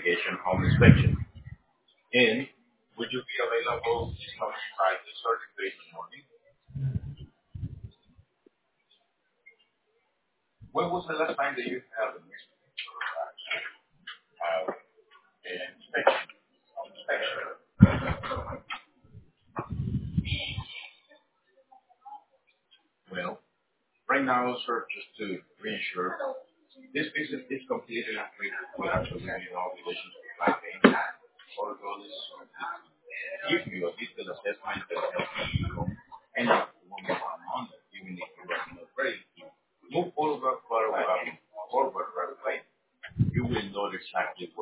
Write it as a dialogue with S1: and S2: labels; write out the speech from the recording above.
S1: investigation home inspection. And would you be available this coming Friday or Thursday in the morning? When was the last time that you had an inspection? Well, right now, sir, just to reassure, this visit is completed and free with absolutely no obligation to provide payment. Our goal is to give you a detailed assessment that helps you and if you want more on it, even if you are not ready to move forward right away, you will know exactly